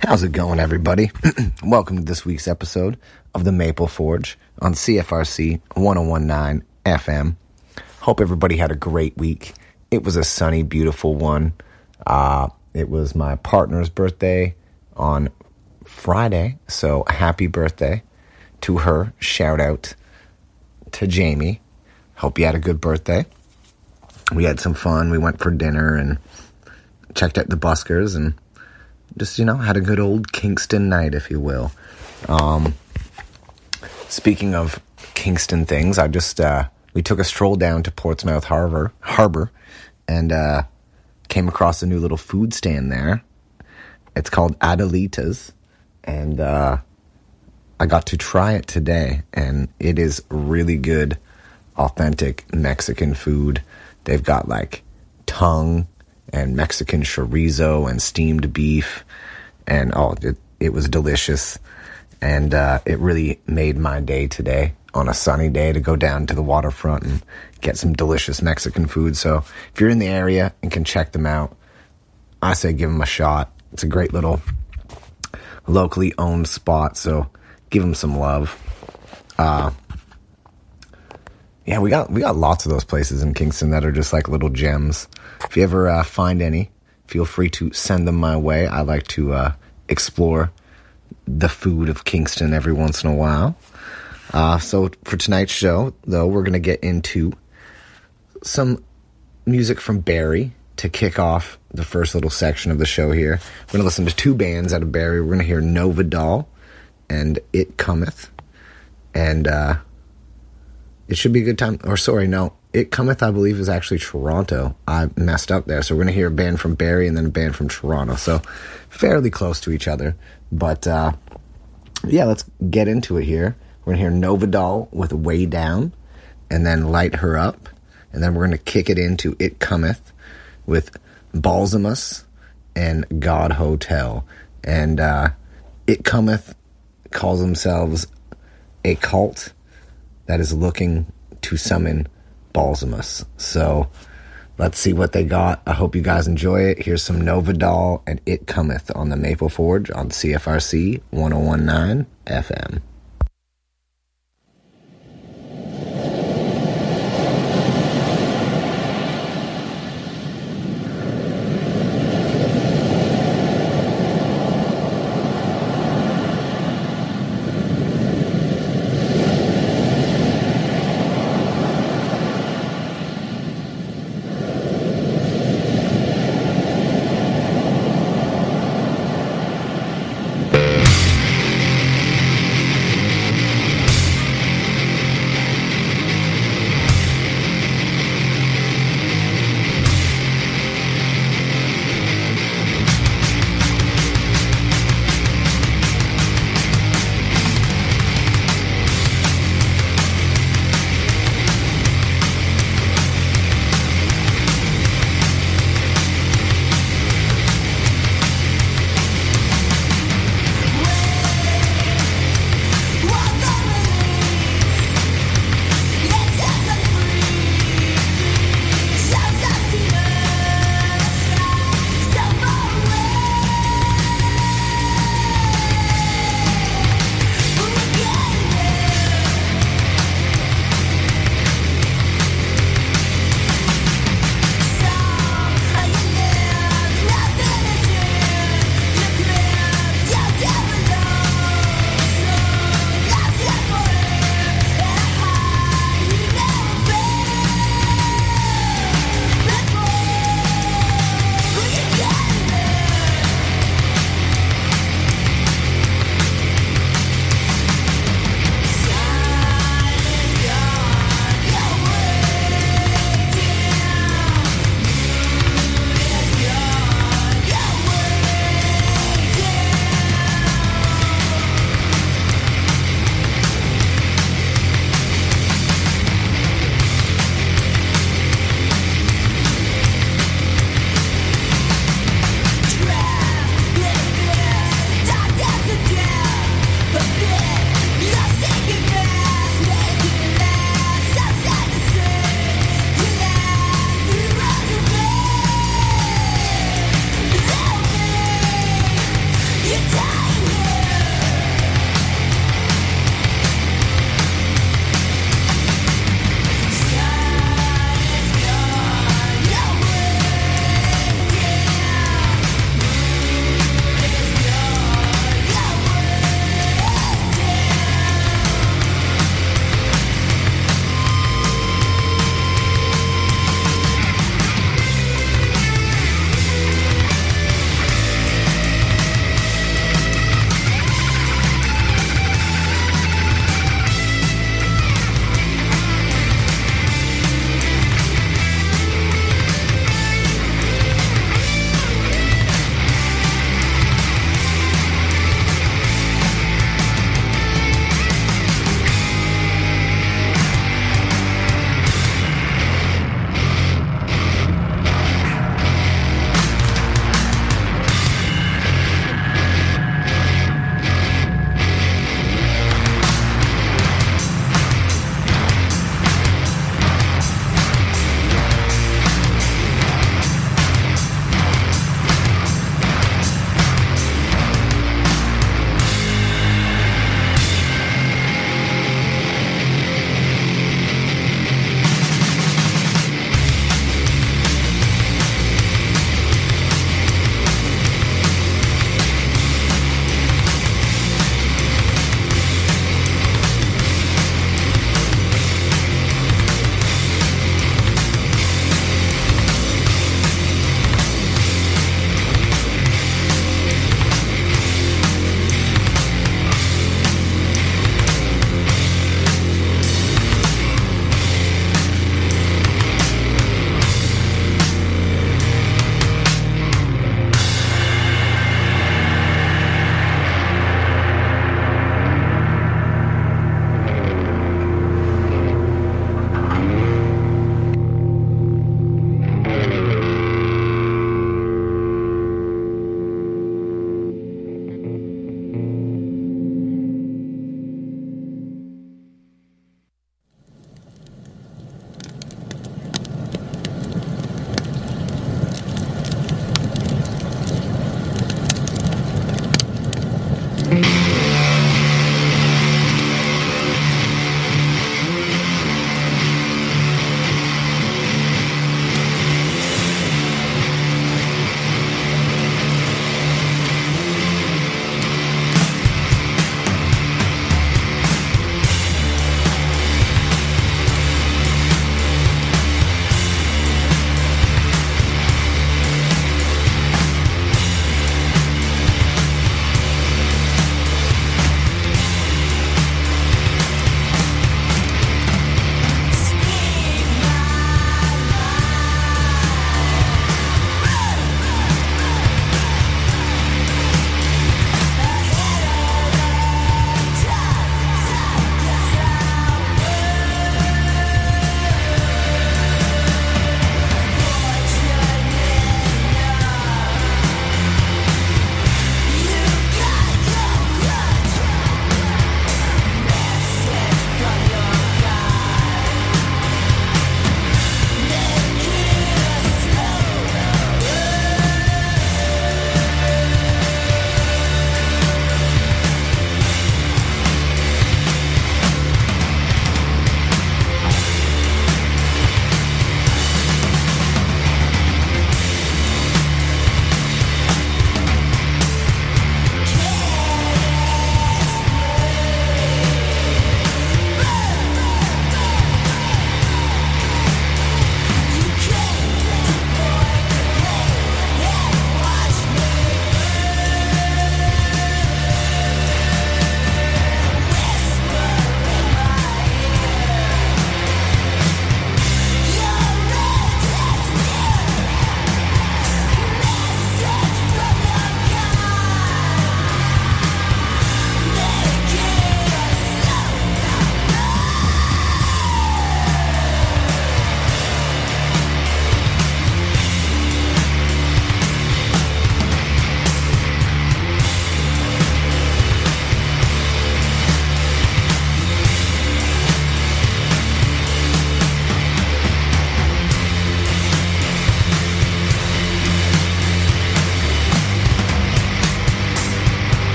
How's it going, everybody? Welcome to this week's episode of the Maple Forge on CFRC 1019 FM. Hope everybody had a great week. It was a sunny, beautiful one. It was my partner's birthday on Friday, so happy birthday to her. Shout out to Jamie. Hope you had a good birthday. We had some fun. We went for dinner and checked out the buskers and just, had a good old Kingston night, if you will. Speaking of Kingston things, we took a stroll down to Portsmouth Harbor and came across a new little food stand there. It's called Adelita's, and I got to try it today, and it is really good, authentic Mexican food. They've got like tongue and Mexican chorizo and steamed beef, and it was delicious, and it really made my day today on a sunny day to go down to the waterfront and get some delicious Mexican food. So if you're in the area and can check them out, I say give them a shot. It's a great little locally owned spot, so give them some love. Yeah, we got lots of those places in Kingston that are just like little gems. If you ever find any, feel free to send them my way. I like to explore the food of Kingston every once in a while. So for tonight's show, though, we're going to get into some music from Barrie to kick off the first little section of the show here. We're going to listen to two bands out of Barrie. We're going to hear Nova Doll and It Cometh. And it should be a good time. Or sorry, no. It Cometh, I believe, is actually Toronto. I messed up there. So we're going to hear a band from Barrie and then a band from Toronto. So fairly close to each other. But, yeah, let's get into it here. We're going to hear Nova Doll with Way Down and then Light Her Up. And then we're going to kick it into It Cometh with Balsamus and God Hotel. And It Cometh calls themselves a cult that is looking to summon Balsamus. So let's see what they got. I hope you guys enjoy it. Here's some Nova Doll and It Cometh on the Maple Forge on CFRC 1019 FM.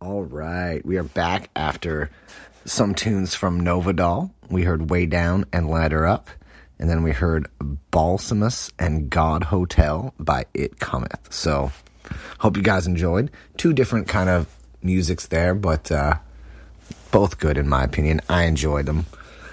All right, we are back after some tunes from Novadol. We heard Way Down and Ladder Up, and then we heard Balsamus and God Hotel by It Cometh. So, hope you guys enjoyed. Two different kind of musics there, but both good in my opinion. I enjoyed them.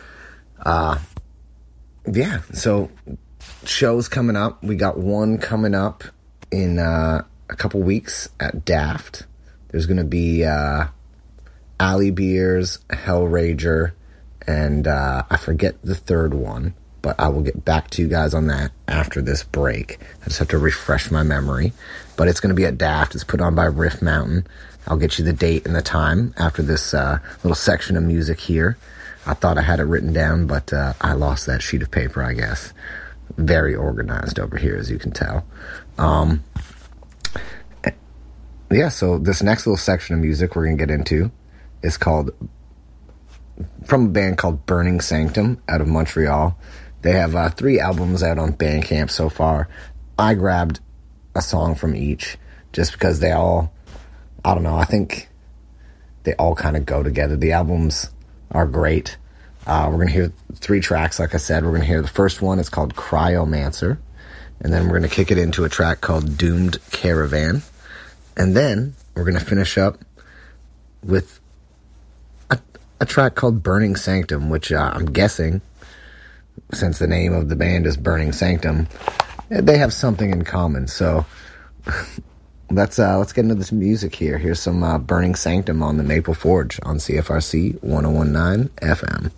Yeah, so shows coming up. We got one coming up in a couple weeks at Daft. There's going to be Ali Beers, Hellrager, and I forget the third one, but I will get back to you guys on that after this break. I just have to refresh my memory. But it's going to be at Daft. It's put on by Riff Mountain. I'll get you the date and the time after this little section of music here. I thought I had it written down, but I lost that sheet of paper, I guess. Very organized over here, as you can tell. Yeah, so this next little section of music we're going to get into is called, from a band called Burning Sanctum out of Montreal. They have 3 albums out on Bandcamp so far. I grabbed a song from each just because they all, I don't know, I think they all kind of go together. The albums are great. We're going to hear 3 tracks, like I said. We're going to hear the first one. It's called Cryomancer. And then we're going to kick it into a track called Doomed Caravan. And then we're going to finish up with a track called Burning Sanctum, which I'm guessing, since the name of the band is Burning Sanctum, they have something in common. So let's get into this music here. Here's some Burning Sanctum on the Maple Forge on CFRC 1019 FM.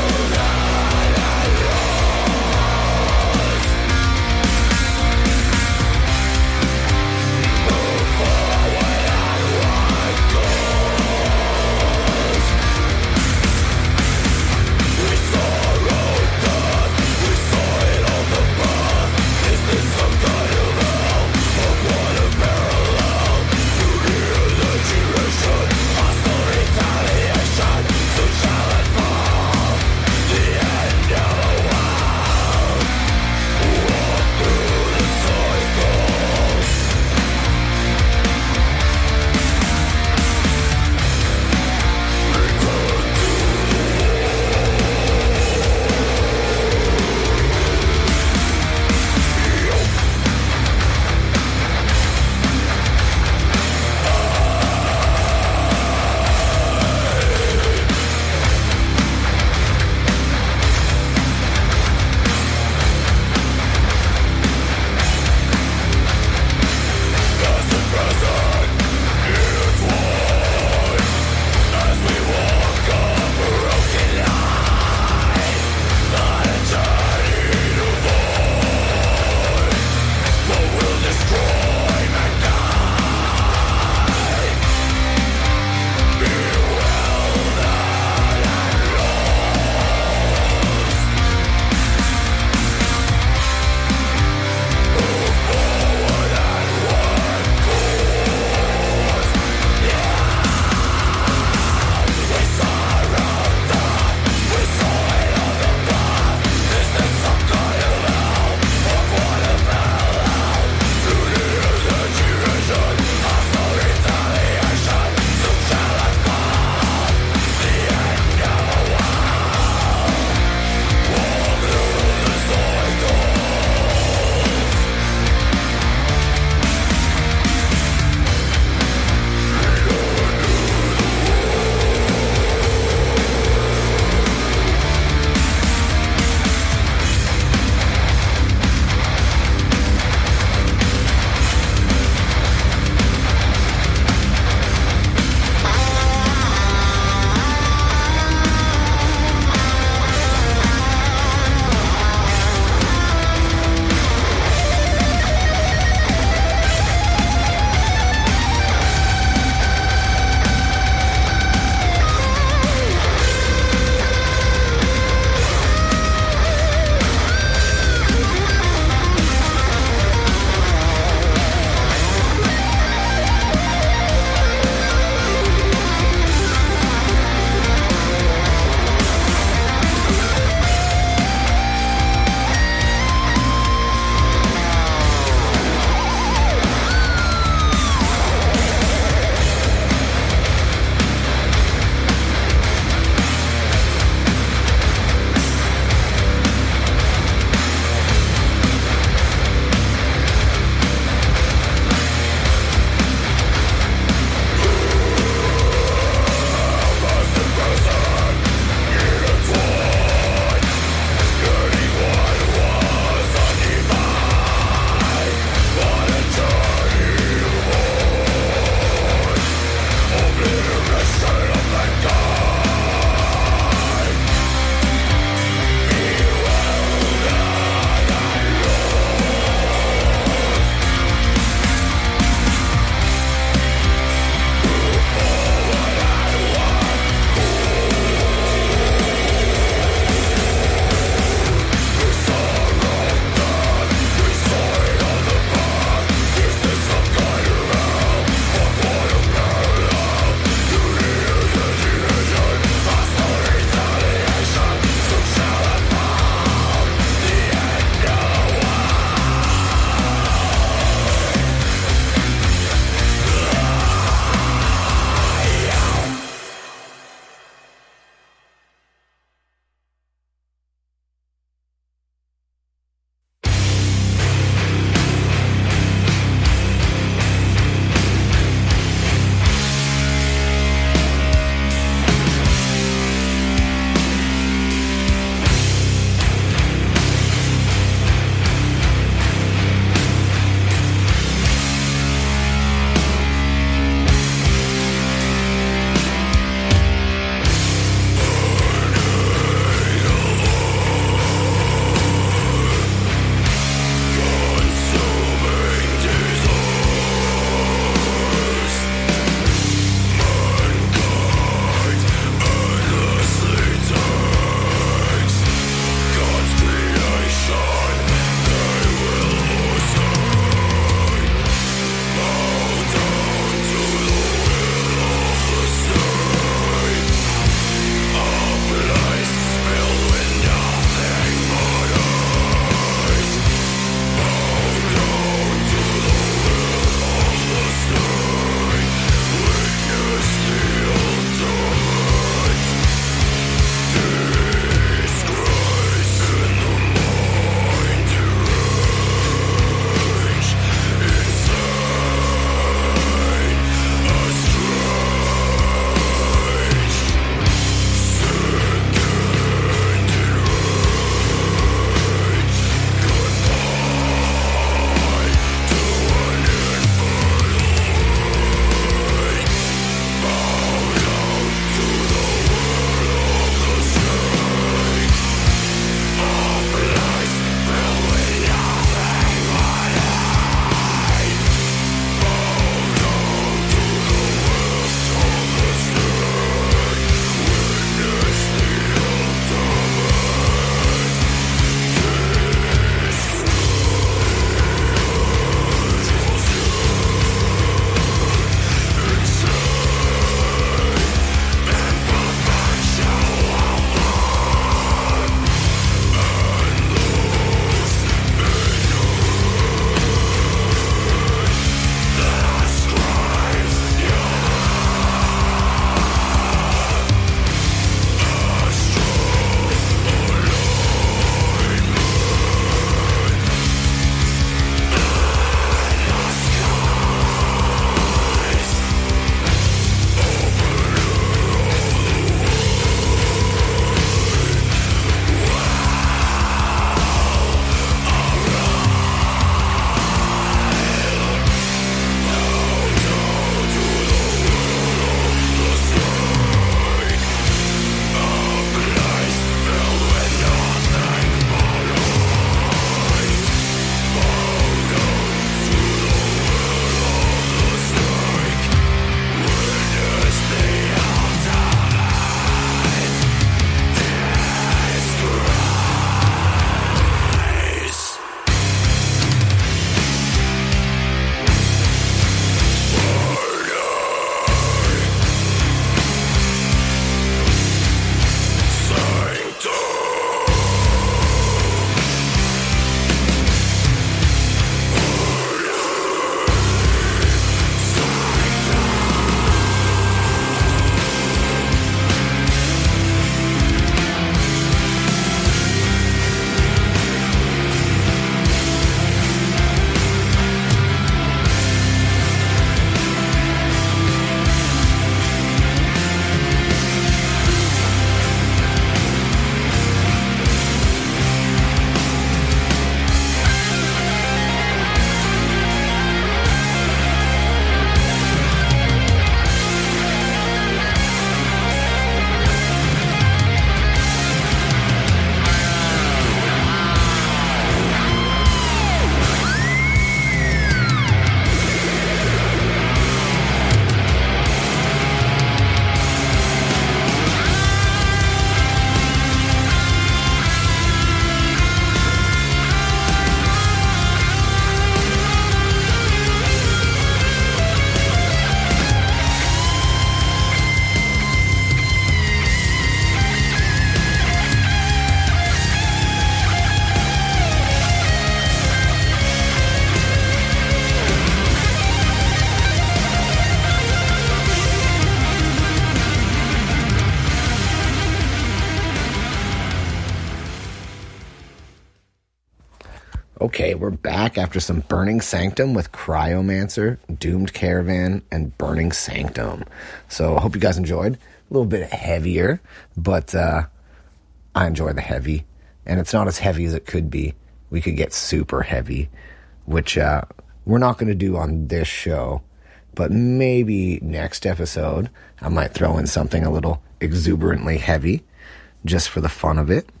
Okay, we're back after some Burning Sanctum with Cryomancer, Doomed Caravan, and Burning Sanctum. So I hope you guys enjoyed. A little bit heavier, but I enjoy the heavy. And it's not as heavy as it could be. We could get super heavy, which we're not going to do on this show. But maybe next episode, I might throw in something a little exuberantly heavy, just for the fun of it.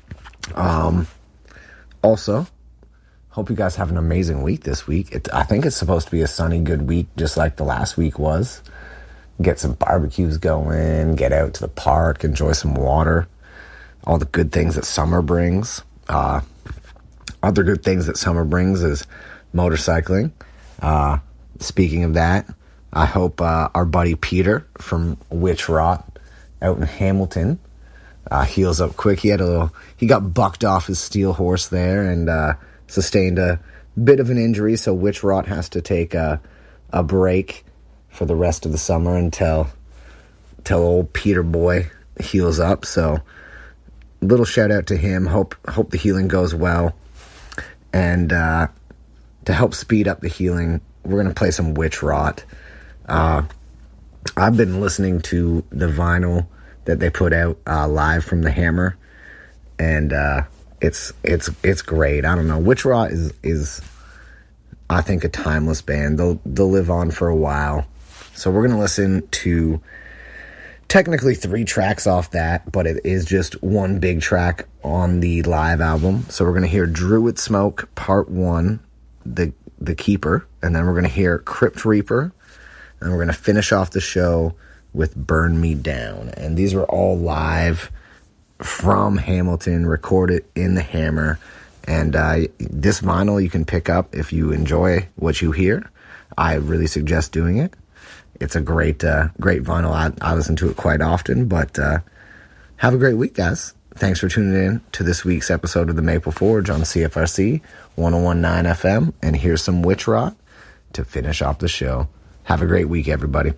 Also, hope you guys have an amazing week this week. I think it's supposed to be a sunny, good week, just like the last week was. Get some barbecues going, get out to the park, enjoy some water. All the good things that summer brings. Other good things that summer brings is motorcycling. Speaking of that, I hope our buddy Peter from Witch Rot out in Hamilton heals up quick. He got bucked off his steel horse there and sustained a bit of an injury, so Witch Rot has to take a break for the rest of the summer until old Peter boy heals up. So little shout out to him. Hope the healing goes well. And to help speed up the healing, we're going to play some Witch Rot. I've been listening to the vinyl that they put out live from the Hammer, and it's great. I don't know. Witch Rot is I think a timeless band. They'll live on for a while. So we're going to listen to technically 3 tracks off that, but it is just one big track on the live album. So we're going to hear Druid Smoke Part 1, the Keeper, and then we're going to hear Crypt Reaper, and we're going to finish off the show with Burn Me Down. And these were all live from Hamilton, recorded in the Hammer. And this vinyl you can pick up if you enjoy what you hear. I really suggest doing it. It's a great vinyl. I listen to it quite often. But have a great week, guys. Thanks for tuning in to this week's episode of the Maple Forge on CFRC 101.9 FM. And here's some Witch Rot to finish off the show. Have a great week, everybody.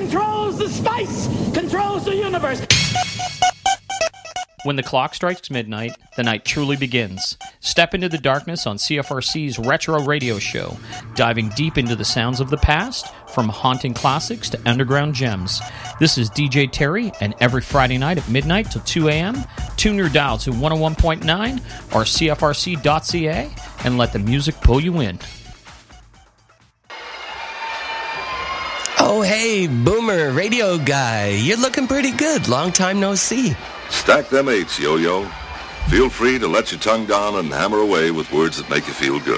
controls the spice, controls the universe. When the clock strikes midnight, the night truly begins. Step into the darkness on CFRC's Retro Radio Show, diving deep into the sounds of the past, from haunting classics to underground gems. This is DJ Terry, and every Friday night at midnight till 2 a.m., tune your dial to 101.9 or CFRC.ca and let the music pull you in. Oh, hey, Boomer Radio Guy. You're looking pretty good. Long time no see. Stack them eights, Yo-Yo. Feel free to let your tongue down and hammer away with words that make you feel good.